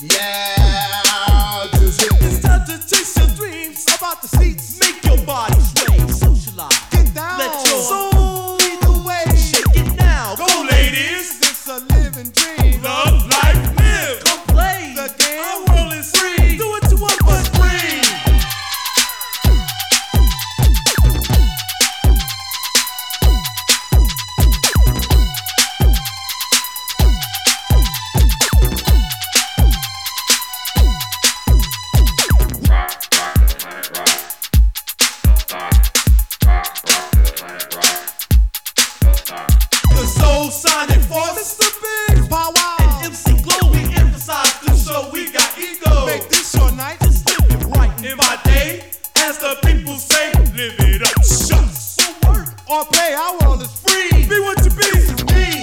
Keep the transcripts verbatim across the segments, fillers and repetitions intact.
Yeah, just hit It's time to chase your dreams. about the seats. Make your body sway. Socialize. Get down. Let your soul lead the way. Shake it now. Go, ladies. It's a living dream. Love, life, live. Come play. The game. Our world is free. Do what you want, but free. The Soul Sonic Force. It's the big power. And M C Glow, we emphasize this show. We got ego. Make this your night. Just live it right in my day. As the people say, live it up. Shucks. So work Or play. Our world is free. Be what you be. Me.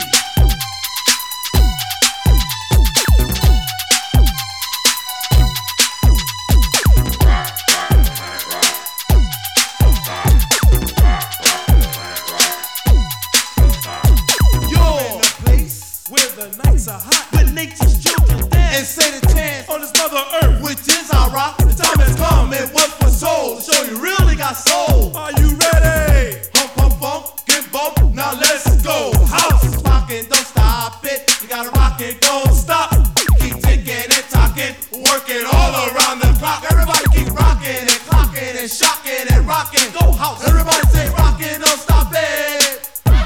Yo, In a place where the nights are hot, where nature's children and dance say the chance, on this mother earth. which is our rock. The time has come and what for soul. Show you really got soul. Are you ready? Hump, hump, bump, get bump. Now let's go. House is rocking, don't stop it. You gotta rock it, don't stop. Keep ticking and talking, working all around the clock. Everybody keep rocking and clocking and shocking and rocking. Go house. Everybody say rocking, don't stop it.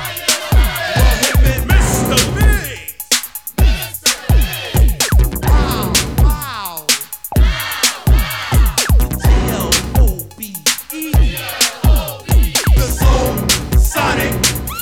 Mister Big. Wow, wow. L O B E. The Soul Sonic.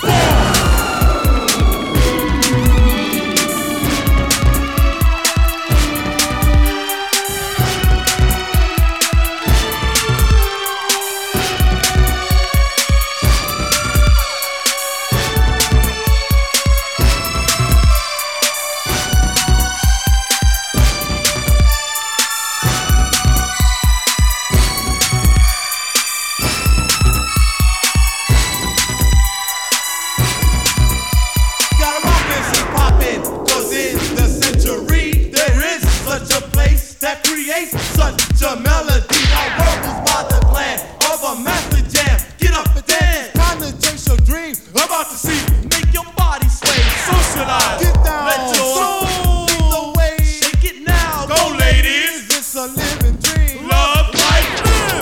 Gotta rock this and poppin', 'cause in the century there is such a place that creates such a melody. Our world was by the plan of a master jam. Get up and dance, time to chase your dream. About to see, Make your body sway. Socialize. get down, Let your soul lead the way. shake it now. Go, ladies, it's a living dream. Love, life, live.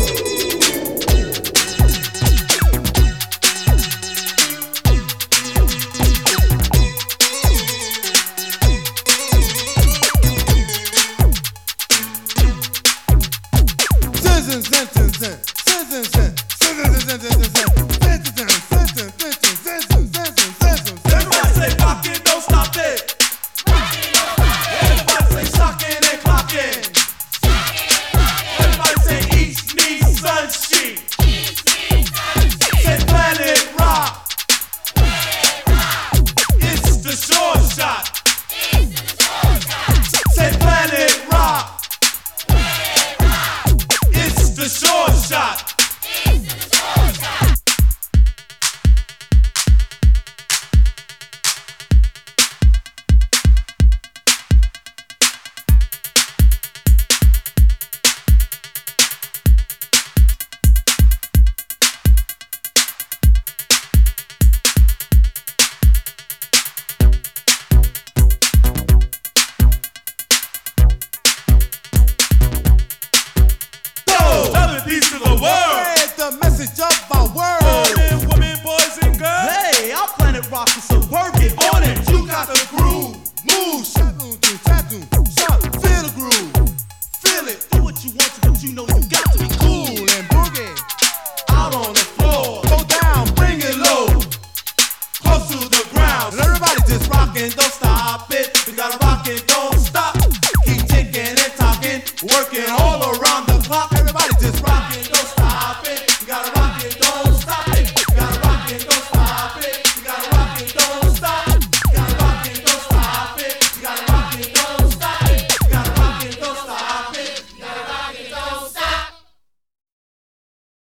Citizens, citizens, citizens, citizens, citizens, citizens. Everybody say rock it, don't stop it. Everybody say shocking and clocking. Everybody say east, me, sun, she. Say planet rock. It's the short shot. Say planet rock. It's the short shot. Go! Tell the peace to the world.